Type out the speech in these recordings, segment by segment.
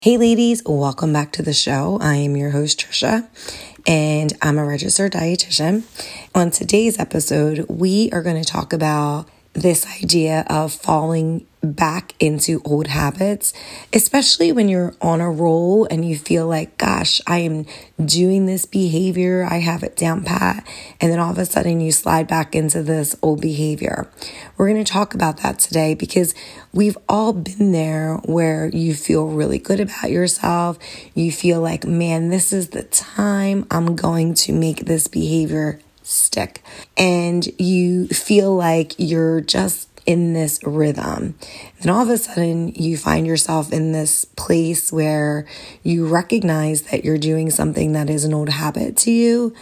Hey ladies, welcome back to the show. I am your host Trisha and I'm a registered dietitian. On today's episode, we are going to talk about this idea of falling back into old habits, especially when you're on a roll and you feel like, gosh, I am doing this behavior, I have it down pat, and then all of a sudden you slide back into this old behavior. We're going to talk about that today because we've all been there where you feel really good about yourself. You feel like, man, this is the time I'm going to make this behavior stick. And you feel like you're just in this rhythm. Then all of a sudden you find yourself in this place where you recognize that you're doing something that is an old habit to you.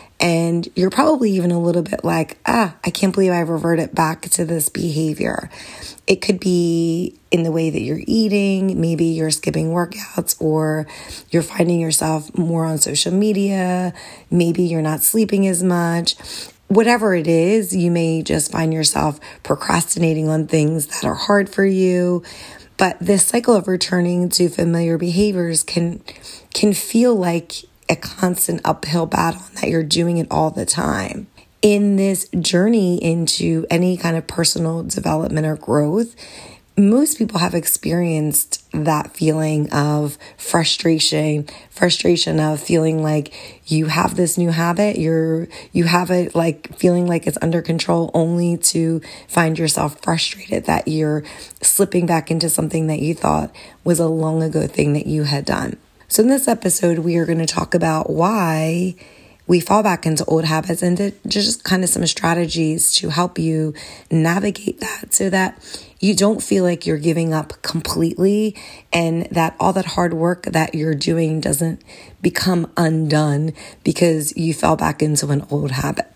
And you're probably even a little bit like, I can't believe I reverted back to this behavior. It could be in the way that you're eating. Maybe you're skipping workouts or you're finding yourself more on social media. Maybe you're not sleeping as much. Whatever it is, you may just find yourself procrastinating on things that are hard for you. But this cycle of returning to familiar behaviors can feel like a constant uphill battle and that you're doing it all the time. In this journey into any kind of personal development or growth, most people have experienced that feeling of frustration of feeling like you have this new habit, you have it like feeling like it's under control, only to find yourself frustrated that you're slipping back into something that you thought was a long ago thing that you had done. So in this episode, we are going to talk about why we fall back into old habits and just kind of some strategies to help you navigate that so that you don't feel like you're giving up completely and that all that hard work that you're doing doesn't become undone because you fell back into an old habit.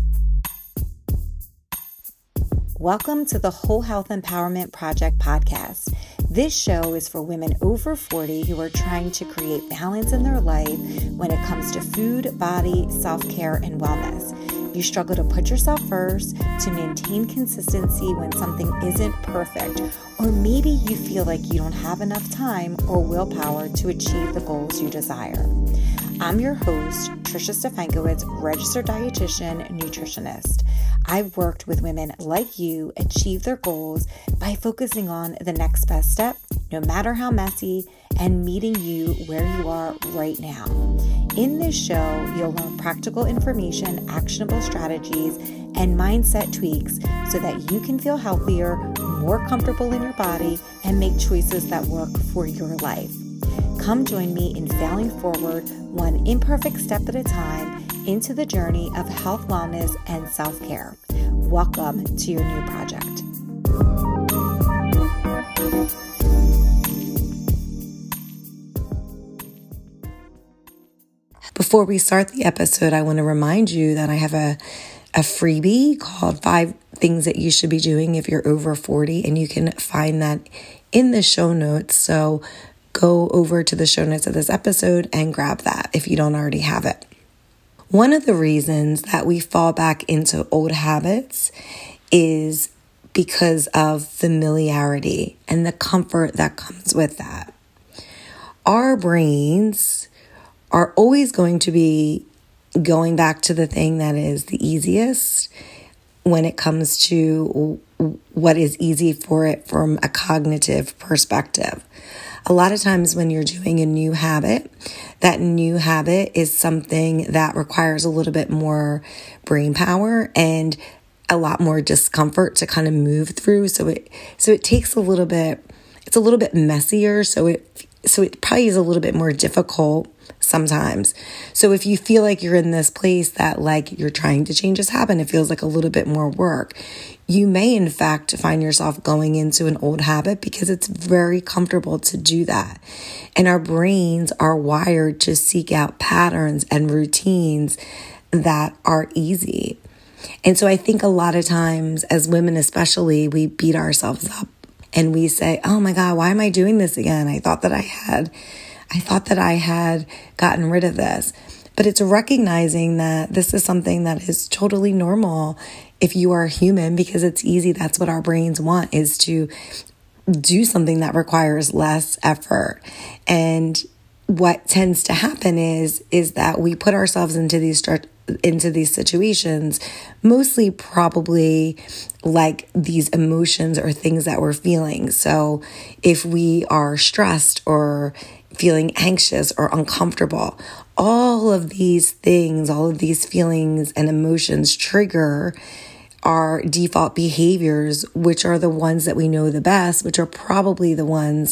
Welcome to the Whole Health Empowerment Project podcast. This show is for women over 40 who are trying to create balance in their life when it comes to food, body, self-care, and wellness. You struggle to put yourself first, to maintain consistency when something isn't perfect, or maybe you feel like you don't have enough time or willpower to achieve the goals you desire. I'm your host, Trisha Stefankowitz, registered dietitian and nutritionist. I've worked with women like you achieve their goals by focusing on the next best step, no matter how messy, and meeting you where you are right now. In this show, you'll learn practical information, actionable strategies, and mindset tweaks so that you can feel healthier, more comfortable in your body, and make choices that work for your life. Come join me in failing forward, one imperfect step at a time, into the journey of health, wellness, and self-care. Welcome to your new project. Before we start the episode, I want to remind you that I have a freebie called 5 Things That You Should Be Doing If You're Over 40, and you can find that in the show notes. So go over to the show notes of this episode and grab that if you don't already have it. One of the reasons that we fall back into old habits is because of familiarity and the comfort that comes with that. Our brains are always going to be going back to the thing that is the easiest when it comes to what is easy for it from a cognitive perspective. A lot of times when you're doing a new habit, that new habit is something that requires a little bit more brain power and a lot more discomfort to kind of move through. So it takes a little bit, it's a little bit messier. So it probably is a little bit more difficult sometimes. So if you feel like you're in this place that like you're trying to change this habit, it feels like a little bit more work. You may in fact find yourself going into an old habit because it's very comfortable to do that. And our brains are wired to seek out patterns and routines that are easy. And so I think a lot of times as women especially, we beat ourselves up and we say, oh my God, why am I doing this again? I thought that I had gotten rid of this. But it's recognizing that this is something that is totally normal if you are human, because it's easy. That's what our brains want, is to do something that requires less effort. And what tends to happen is that we put ourselves into these situations, mostly probably like these emotions or things that we're feeling. So if we are stressed or feeling anxious or uncomfortable, all of these things, all of these feelings and emotions trigger our default behaviors, which are the ones that we know the best, which are probably the ones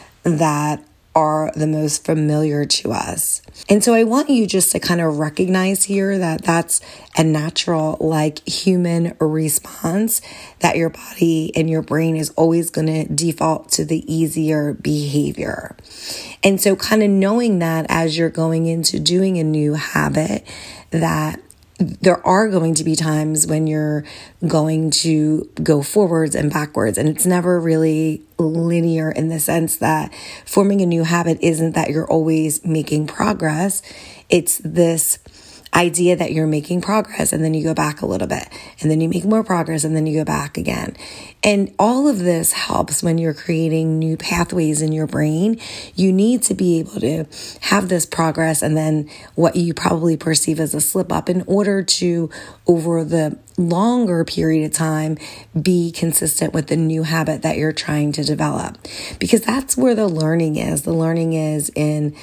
that are the most familiar to us. And so I want you just to kind of recognize here that that's a natural, like, human response, that your body and your brain is always going to default to the easier behavior. And so kind of knowing that as you're going into doing a new habit, that there are going to be times when you're going to go forwards and backwards, and it's never really linear in the sense that forming a new habit isn't that you're always making progress. It's this idea that you're making progress and then you go back a little bit and then you make more progress and then you go back again. And all of this helps when you're creating new pathways in your brain. You need to be able to have this progress and then what you probably perceive as a slip up in order to, over the longer period of time, be consistent with the new habit that you're trying to develop. Because that's where the learning is. The learning is in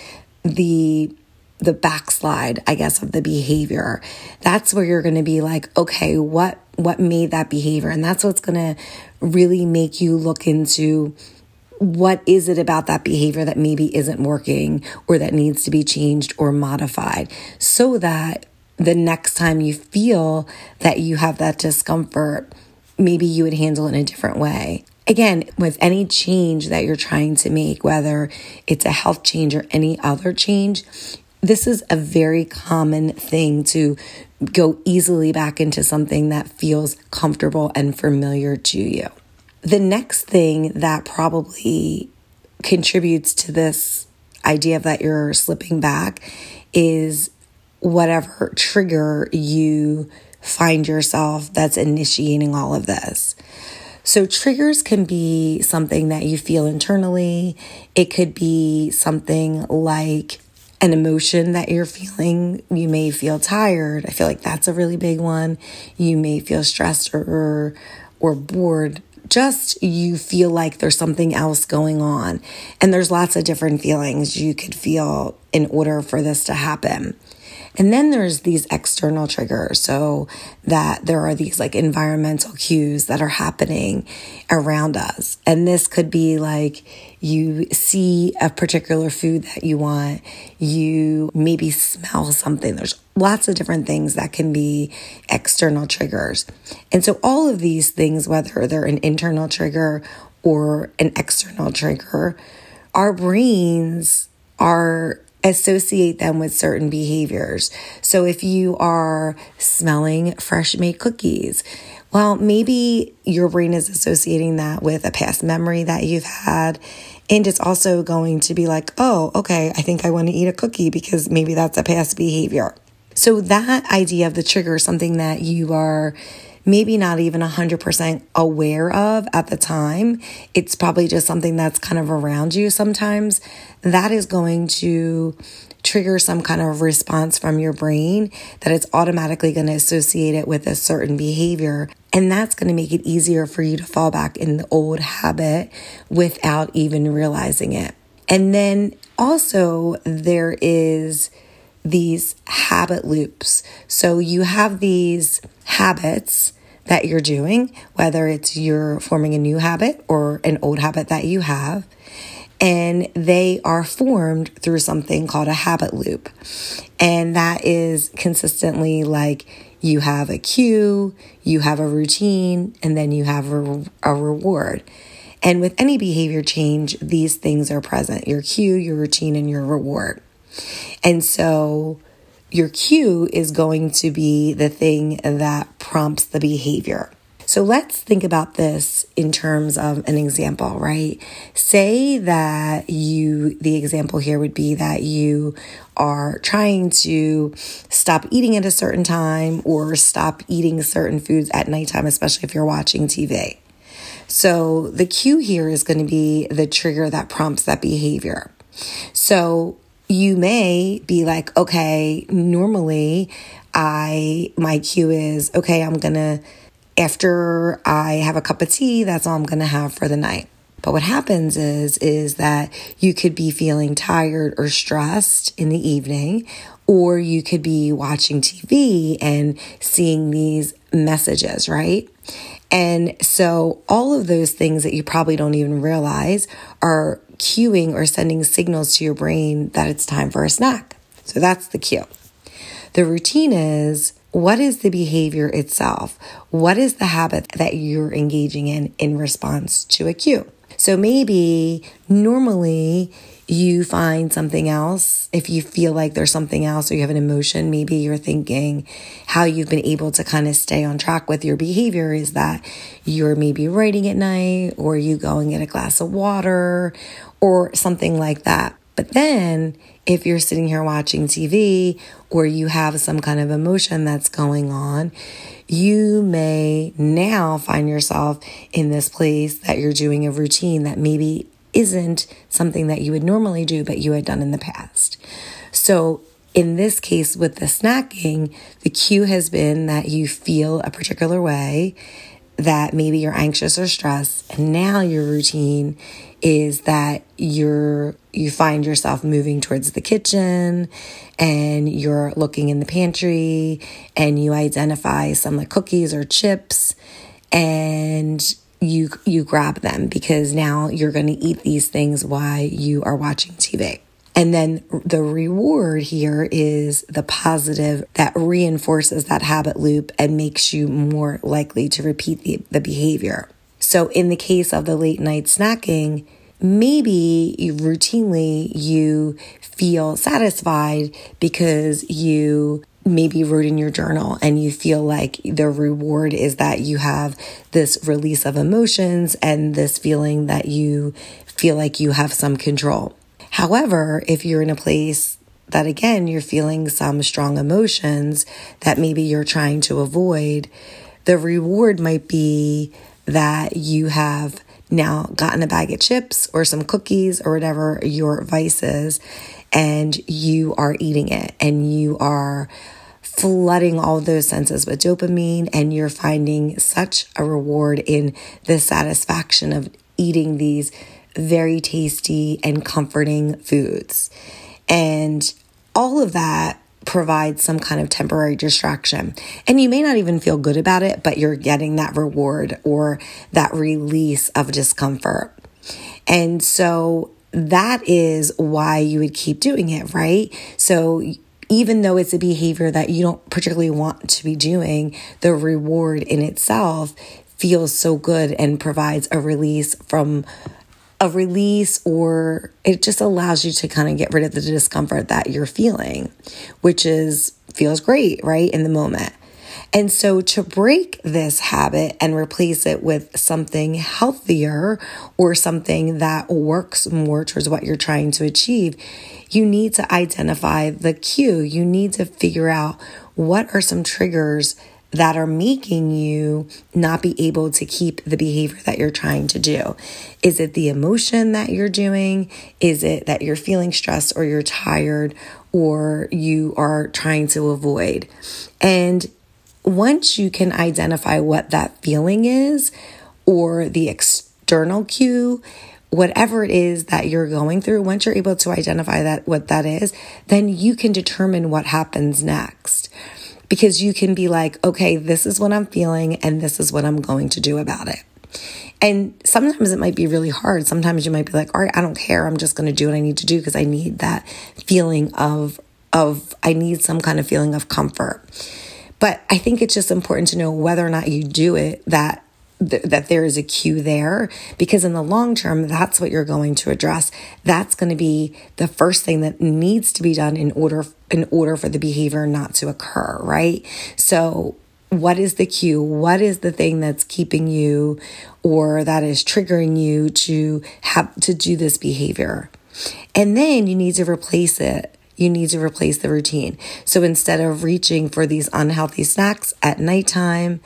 the backslide, I guess, of the behavior. That's where you're going to be like, okay, what made that behavior? And that's what's going to really make you look into what is it about that behavior that maybe isn't working or that needs to be changed or modified, so that the next time you feel that you have that discomfort, maybe you would handle it in a different way. Again, with any change that you're trying to make, whether it's a health change or any other change, this is a very common thing to go easily back into something that feels comfortable and familiar to you. The next thing that probably contributes to this idea of that you're slipping back is whatever trigger you find yourself that's initiating all of this. So triggers can be something that you feel internally. It could be something like an emotion that you're feeling. You may feel tired. I feel like that's a really big one. You may feel stressed or bored. Just you feel like there's something else going on. And there's lots of different feelings you could feel in order for this to happen. And then there's these external triggers, so that there are these like environmental cues that are happening around us. And this could be like you see a particular food that you want, you maybe smell something. There's lots of different things that can be external triggers. And so all of these things, whether they're an internal trigger or an external trigger, our brains associate them with certain behaviors. So if you are smelling fresh made cookies, well, maybe your brain is associating that with a past memory that you've had. And it's also going to be like, oh, okay, I think I want to eat a cookie because maybe that's a past behavior. So that idea of the trigger is something that you are maybe not even 100% aware of at the time. It's probably just something that's kind of around you sometimes. That is going to trigger some kind of response from your brain that it's automatically going to associate it with a certain behavior. And that's going to make it easier for you to fall back in the old habit without even realizing it. And then also there is these habit loops. So you have these habits that you're doing, whether it's you're forming a new habit or an old habit that you have, and they are formed through something called a habit loop. And that is consistently like you have a cue, you have a routine, and then you have a reward. And with any behavior change, these things are present: your cue, your routine, and your reward. And so your cue is going to be the thing that prompts the behavior. So let's think about this in terms of an example, right? Say that the example here would be that you are trying to stop eating at a certain time or stop eating certain foods at nighttime, especially if you're watching TV. So the cue here is going to be the trigger that prompts that behavior. So you may be like, okay, normally my cue is, okay, after I have a cup of tea, that's all I'm going to have for the night. But what happens is that you could be feeling tired or stressed in the evening, or you could be watching TV and seeing these messages, right? And so all of those things that you probably don't even realize are cueing or sending signals to your brain that it's time for a snack. So that's the cue. The routine is, what is the behavior itself? What is the habit that you're engaging in response to a cue? So maybe normally you find something else. If you feel like there's something else or you have an emotion, maybe you're thinking how you've been able to kind of stay on track with your behavior is that you're maybe writing at night, or you go and get a glass of water or something like that. But then if you're sitting here watching TV, or you have some kind of emotion that's going on, you may now find yourself in this place that you're doing a routine that maybe isn't something that you would normally do, but you had done in the past. So in this case with the snacking, the cue has been that you feel a particular way, that maybe you're anxious or stressed, and now your routine is that you find yourself moving towards the kitchen, and you're looking in the pantry, and you identify some like cookies or chips, and you grab them because now you're going to eat these things while you are watching TV. And then the reward here is the positive that reinforces that habit loop and makes you more likely to repeat the behavior. So in the case of the late night snacking, maybe routinely you feel satisfied because you maybe wrote in your journal and you feel like the reward is that you have this release of emotions and this feeling that you feel like you have some control. However, if you're in a place that, again, you're feeling some strong emotions that maybe you're trying to avoid, the reward might be that you have now gotten a bag of chips or some cookies or whatever your vice is, and you are eating it, and you are flooding all of those senses with dopamine, and you're finding such a reward in the satisfaction of eating these very tasty and comforting foods. And all of that provides some kind of temporary distraction. And you may not even feel good about it, but you're getting that reward or that release of discomfort. And so that is why you would keep doing it, right? So even though it's a behavior that you don't particularly want to be doing, the reward in itself feels so good and provides a release, or it just allows you to kind of get rid of the discomfort that you're feeling, which feels great, right, in the moment. And so to break this habit and replace it with something healthier or something that works more towards what you're trying to achieve, you need to identify the cue. You need to figure out what are some triggers that are making you not be able to keep the behavior that you're trying to do. Is it the emotion that you're doing? Is it that you're feeling stressed or you're tired or you are trying to avoid? And once you can identify what that feeling is or the external cue, whatever it is that you're going through, once you're able to identify what that is, then you can determine what happens next. Because you can be like, okay, this is what I'm feeling and this is what I'm going to do about it. And sometimes it might be really hard. Sometimes you might be like, all right, I don't care. I'm just going to do what I need to do because I need that feeling of I need some kind of feeling of comfort. But I think it's just important to know whether or not you do it, that there is a cue there, because in the long term, that's what you're going to address. That's going to be the first thing that needs to be done in order for the behavior not to occur, right? So what is the cue? What is the thing that's keeping you or that is triggering you to have to do this behavior? And then you need to replace it. You need to replace the routine. So instead of reaching for these unhealthy snacks at nighttime,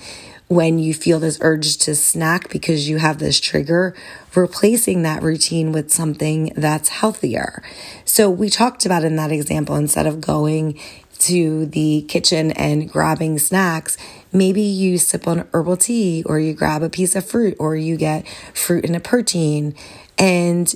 when you feel this urge to snack because you have this trigger, replacing that routine with something that's healthier. So we talked about in that example, instead of going to the kitchen and grabbing snacks, maybe you sip on herbal tea, or you grab a piece of fruit, or you get fruit and a protein, and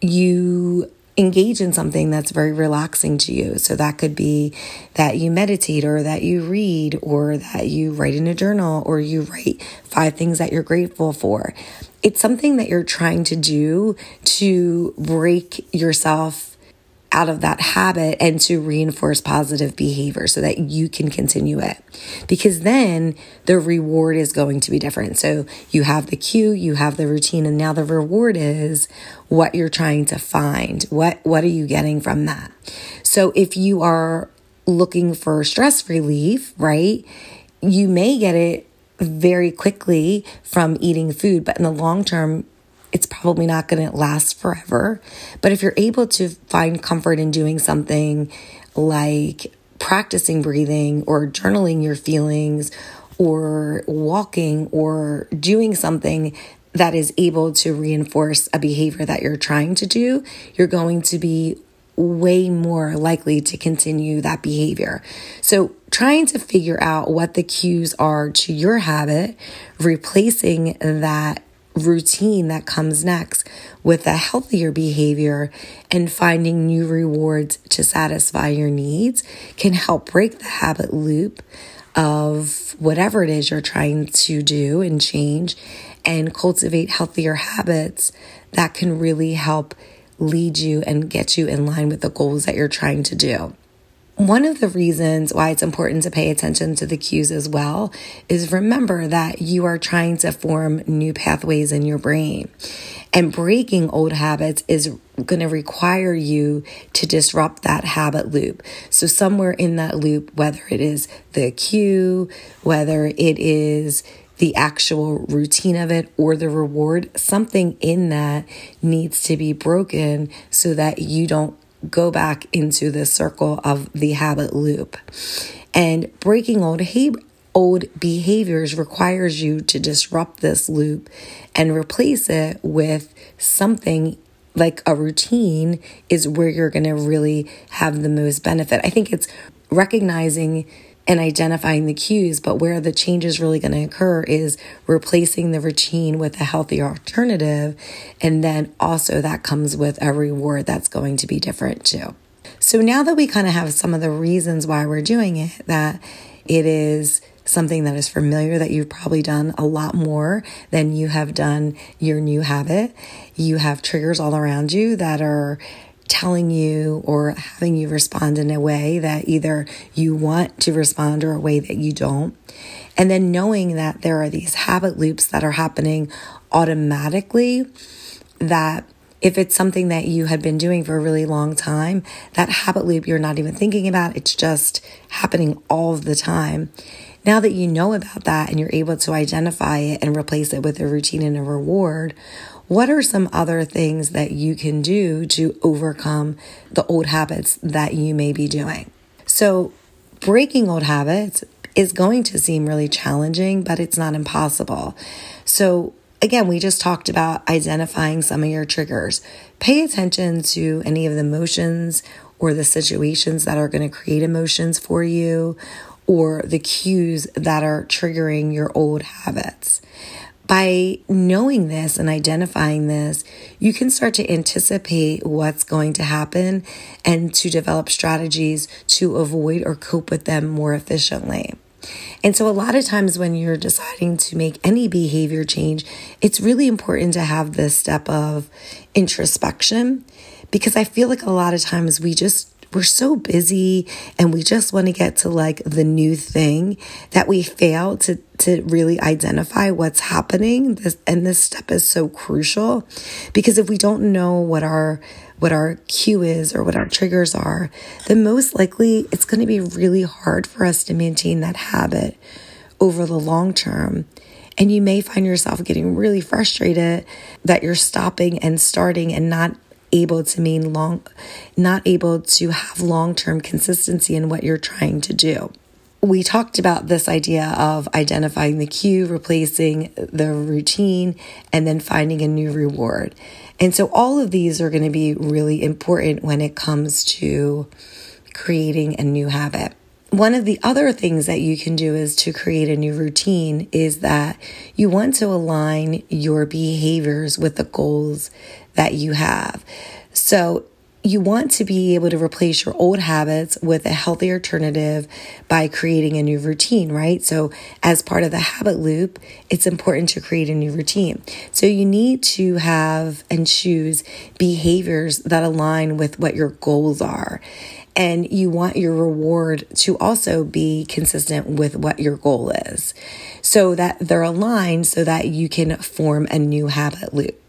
you engage in something that's very relaxing to you. So that could be that you meditate, or that you read, or that you write in a journal, or you write 5 things that you're grateful for. It's something that you're trying to do to break yourself out of that habit and to reinforce positive behavior so that you can continue it. Because then the reward is going to be different. So you have the cue, you have the routine, and now the reward is what you're trying to find. What are you getting from that? So if you are looking for stress relief, right, you may get it very quickly from eating food, but in the long term, it's probably not going to last forever. But if you're able to find comfort in doing something like practicing breathing, or journaling your feelings, or walking, or doing something that is able to reinforce a behavior that you're trying to do, you're going to be way more likely to continue that behavior. So trying to figure out what the cues are to your habit, replacing that routine that comes next with a healthier behavior, and finding new rewards to satisfy your needs can help break the habit loop of whatever it is you're trying to do and change, and cultivate healthier habits that can really help lead you and get you in line with the goals that you're trying to do. One of the reasons why it's important to pay attention to the cues as well is remember that you are trying to form new pathways in your brain. And breaking old habits is going to require you to disrupt that habit loop. So somewhere in that loop, whether it is the cue, whether it is the actual routine of it, or the reward, something in that needs to be broken so that you don't go back into the circle of the habit loop. And breaking old behaviors requires you to disrupt this loop and replace it with something like a routine is where you're going to really have the most benefit. I think it's recognizing and identifying the cues, but where the change is really going to occur is replacing the routine with a healthier alternative. And then also that comes with a reward that's going to be different too. So now that we kind of have some of the reasons why we're doing it, that it is something that is familiar, that you've probably done a lot more than you have done your new habit. You have triggers all around you that are telling you or having you respond in a way that either you want to respond or a way that you don't. And then knowing that there are these habit loops that are happening automatically, that if it's something that you had been doing for a really long time, that habit loop you're not even thinking about, it's just happening all of the time. Now that you know about that and you're able to identify it and replace it with a routine and a reward, what are some other things that you can do to overcome the old habits that you may be doing? So breaking old habits is going to seem really challenging, but it's not impossible. So again, we just talked about identifying some of your triggers. Pay attention to any of the emotions or the situations that are going to create emotions for you, or the cues that are triggering your old habits. By knowing this and identifying this, you can start to anticipate what's going to happen and to develop strategies to avoid or cope with them more efficiently. And so a lot of times when you're deciding to make any behavior change, it's really important to have this step of introspection, because I feel like a lot of times we're so busy and we just want to get to like the new thing that we fail to really identify what's happening. This step is so crucial, because if we don't know what our cue is or what our triggers are, then most likely it's going to be really hard for us to maintain that habit over the long term. And you may find yourself getting really frustrated that you're stopping and starting and not able to have long-term consistency in what you're trying to do. we talked about this idea of identifying the cue, replacing the routine, and then finding a new reward. And so all of these are going to be really important when it comes to creating a new habit. One of the other things that you can do is to create a new routine is that you want to align your behaviors with the goals that you have. So you want to be able to replace your old habits with a healthy alternative by creating a new routine, right? So as part of the habit loop, it's important to create a new routine. So you need to have and choose behaviors that align with what your goals are. And you want your reward to also be consistent with what your goal is so that they're aligned so that you can form a new habit loop.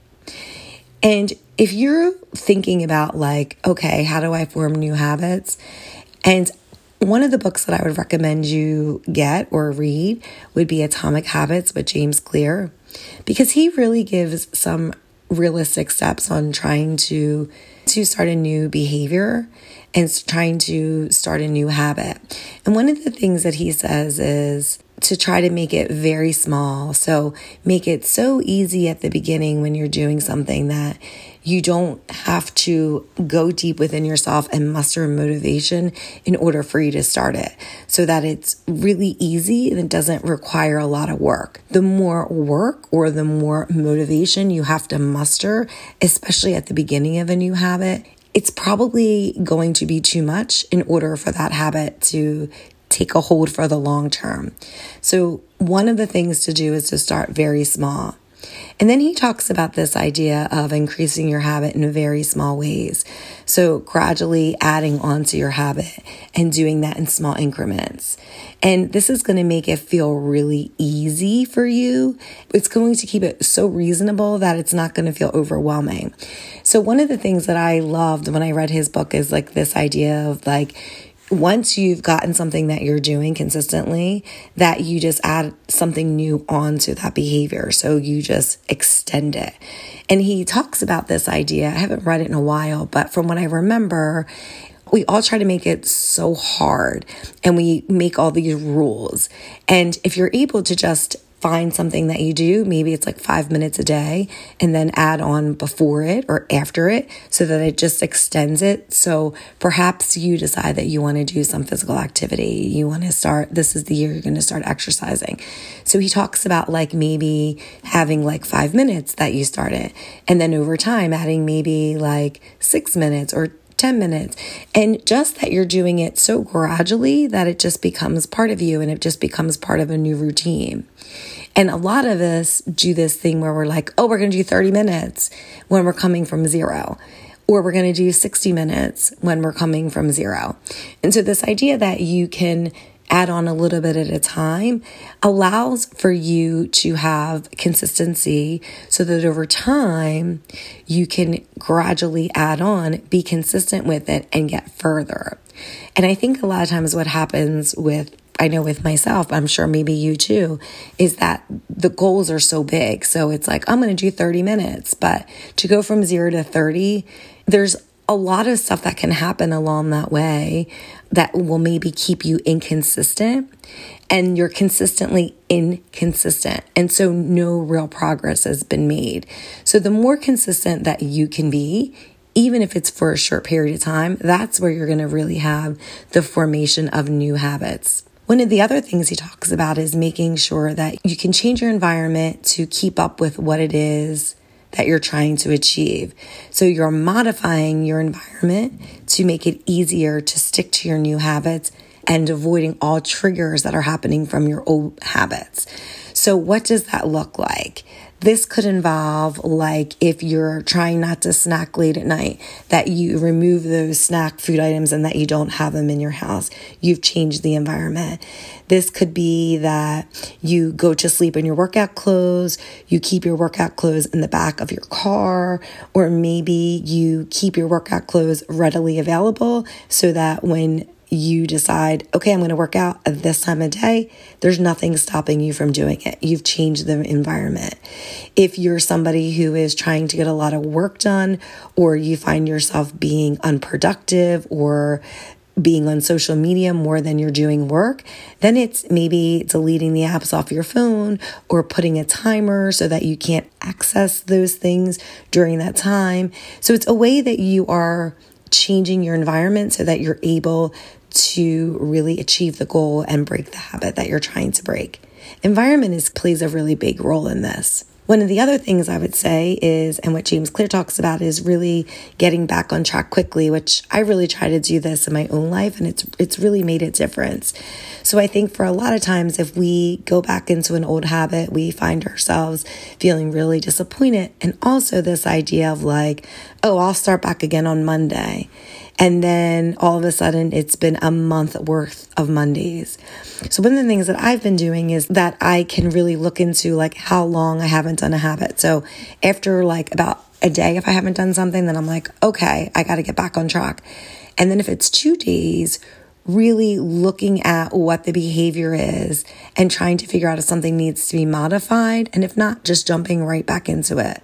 And if you're thinking about like, okay, how do I form new habits? And one of the books that I would recommend you get or read would be Atomic Habits with James Clear, because he really gives some realistic steps on trying to start a new behavior and trying to start a new habit. And one of the things that he says is to try to make it very small. So make it so easy at the beginning when you're doing something that you don't have to go deep within yourself and muster motivation in order for you to start it, so that it's really easy and it doesn't require a lot of work. The more work or the more motivation you have to muster, especially at the beginning of a new habit, it's probably going to be too much in order for that habit to take a hold for the long term. So one of the things to do is to start very small. And then he talks about this idea of increasing your habit in very small ways. So gradually adding on to your habit and doing that in small increments. And this is going to make it feel really easy for you. It's going to keep it so reasonable that it's not going to feel overwhelming. So one of the things that I loved when I read his book is like this idea of like, once you've gotten something that you're doing consistently, that you just add something new onto that behavior. So you just extend it. And he talks about this idea. I haven't read it in a while, but from what I remember, we all try to make it so hard and we make all these rules. And if you're able to just find something that you do, maybe it's like 5 minutes a day, and then add on before it or after it so that it just extends it. So perhaps you decide that you want to do some physical activity. You want to start, this is the year you're going to start exercising. So he talks about like maybe having like 5 minutes that you start it, and then over time adding maybe like 6 minutes or 10 minutes, and just that you're doing it so gradually that it just becomes part of you and it just becomes part of a new routine. And a lot of us do this thing where we're like, oh, we're going to do 30 minutes when we're coming from zero, or we're going to do 60 minutes when we're coming from zero. And so this idea that you can add on a little bit at a time allows for you to have consistency so that over time you can gradually add on, be consistent with it, and get further. And I think a lot of times what happens with, I know with myself, I'm sure maybe you too, is that the goals are so big. So it's like, I'm going to do 30 minutes, but to go from 0 to 30, there's a lot of stuff that can happen along that way that will maybe keep you inconsistent, and you're consistently inconsistent. And so no real progress has been made. So the more consistent that you can be, even if it's for a short period of time, that's where you're going to really have the formation of new habits. One of the other things he talks about is making sure that you can change your environment to keep up with what it is that you're trying to achieve. So you're modifying your environment to make it easier to stick to your new habits and avoiding all triggers that are happening from your old habits. So what does that look like? This could involve, like, if you're trying not to snack late at night, that you remove those snack food items and that you don't have them in your house. You've changed the environment. This could be that you go to sleep in your workout clothes, you keep your workout clothes in the back of your car, or maybe you keep your workout clothes readily available so that when you decide, okay, I'm going to work out at this time of day, there's nothing stopping you from doing it. You've changed the environment. If you're somebody who is trying to get a lot of work done, or you find yourself being unproductive or being on social media more than you're doing work, then it's maybe deleting the apps off your phone or putting a timer so that you can't access those things during that time. So it's a way that you are changing your environment so that you're able to really achieve the goal and break the habit that you're trying to break. Environment plays a really big role in this. One of the other things I would say is, and what James Clear talks about, is really getting back on track quickly, which I really try to do this in my own life, and it's really made a difference. So I think for a lot of times, if we go back into an old habit, we find ourselves feeling really disappointed. And also this idea of like, oh, I'll start back again on Monday. And then all of a sudden, it's been a month worth of Mondays. So one of the things that I've been doing is that I can really look into like how long I haven't done a habit. So after like about a day, if I haven't done something, then I'm like, okay, I got to get back on track. And then if it's 2 days, really looking at what the behavior is and trying to figure out if something needs to be modified. And if not, just jumping right back into it.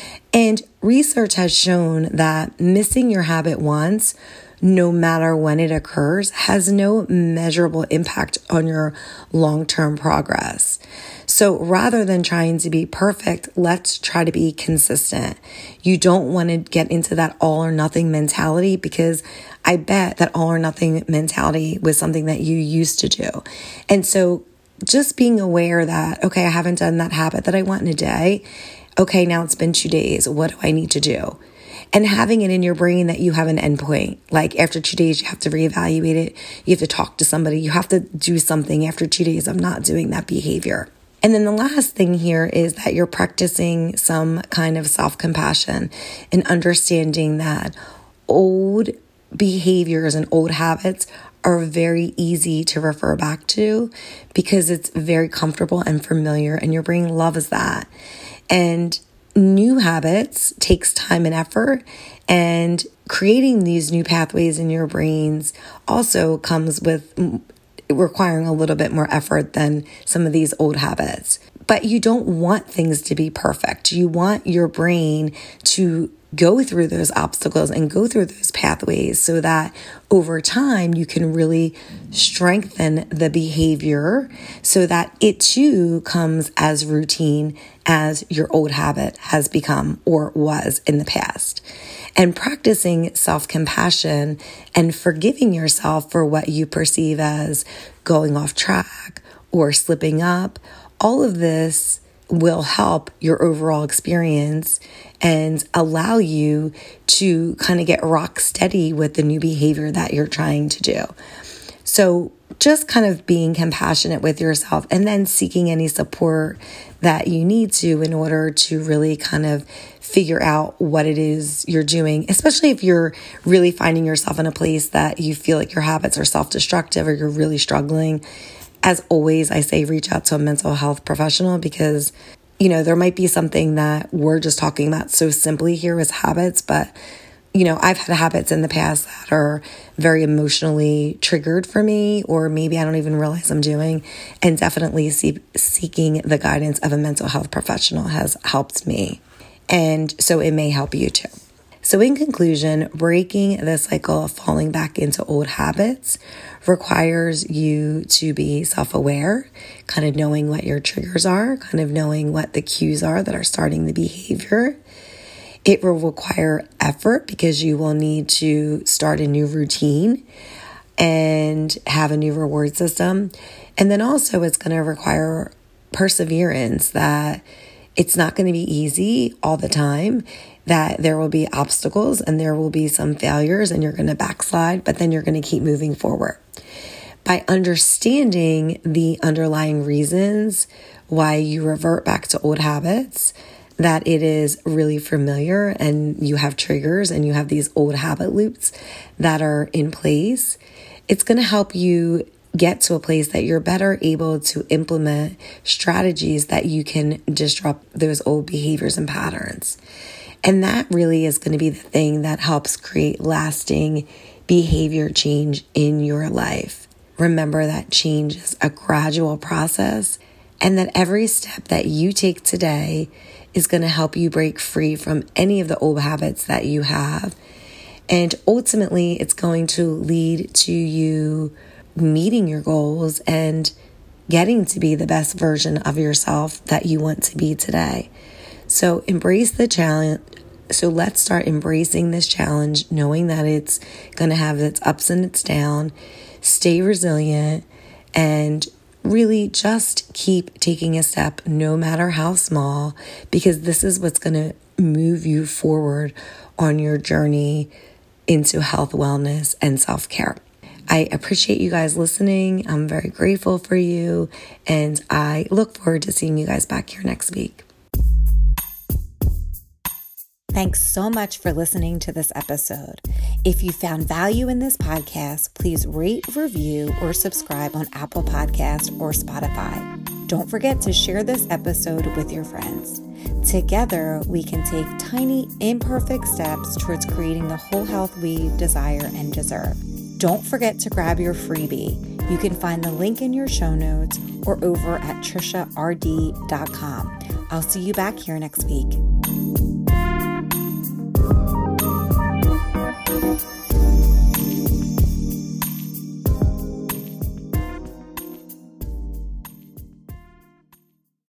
And research has shown that missing your habit once, no matter when it occurs, has no measurable impact on your long-term progress. So rather than trying to be perfect, let's try to be consistent. You don't want to get into that all or nothing mentality, because I bet that all or nothing mentality was something that you used to do. And so just being aware that, okay, I haven't done that habit that I want in a day. Okay, now it's been 2 days. What do I need to do? And having it in your brain that you have an endpoint. Like after 2 days, you have to reevaluate it. You have to talk to somebody. You have to do something after 2 days of not doing that behavior. And then the last thing here is that you're practicing some kind of self-compassion and understanding that old behaviors and old habits are very easy to refer back to because it's very comfortable and familiar, and your brain loves that. And new habits takes time and effort, and creating these new pathways in your brains also comes with requiring a little bit more effort than some of these old habits. But you don't want things to be perfect. You want your brain to go through those obstacles and go through those pathways so that over time you can really strengthen the behavior so that it too comes as routine as your old habit has become or was in the past. And practicing self-compassion and forgiving yourself for what you perceive as going off track or slipping up, all of this will help your overall experience and allow you to kind of get rock steady with the new behavior that you're trying to do. So just kind of being compassionate with yourself and then seeking any support that you need to in order to really kind of figure out what it is you're doing, especially if you're really finding yourself in a place that you feel like your habits are self-destructive or you're really struggling. As always, I say reach out to a mental health professional because, you know, there might be something that we're just talking about so simply here as habits, but, you know, I've had habits in the past that are very emotionally triggered for me, or maybe I don't even realize I'm doing, and definitely seeking the guidance of a mental health professional has helped me. And so it may help you too. So in conclusion, breaking the cycle of falling back into old habits requires you to be self-aware, kind of knowing what your triggers are, kind of knowing what the cues are that are starting the behavior. It will require effort because you will need to start a new routine and have a new reward system. And then also it's going to require perseverance, that it's not going to be easy all the time, that there will be obstacles and there will be some failures and you're going to backslide, but then you're going to keep moving forward. By understanding the underlying reasons why you revert back to old habits, that it is really familiar and you have triggers and you have these old habit loops that are in place, it's going to help you get to a place that you're better able to implement strategies that you can disrupt those old behaviors and patterns. And that really is going to be the thing that helps create lasting behavior change in your life. Remember that change is a gradual process, and that every step that you take today is going to help you break free from any of the old habits that you have. And ultimately, it's going to lead to you meeting your goals and getting to be the best version of yourself that you want to be today. So embrace the challenge. So let's start embracing this challenge, knowing that it's going to have its ups and its downs. Stay resilient and really just keep taking a step, no matter how small, because this is what's going to move you forward on your journey into health, wellness, and self-care. I appreciate you guys listening. I'm very grateful for you, and I look forward to seeing you guys back here next week. Thanks so much for listening to this episode. If you found value in this podcast, please rate, review, or subscribe on Apple Podcasts or Spotify. Don't forget to share this episode with your friends. Together, we can take tiny, imperfect steps towards creating the whole health we desire and deserve. Don't forget to grab your freebie. You can find the link in your show notes or over at triciard.com. I'll see you back here next week.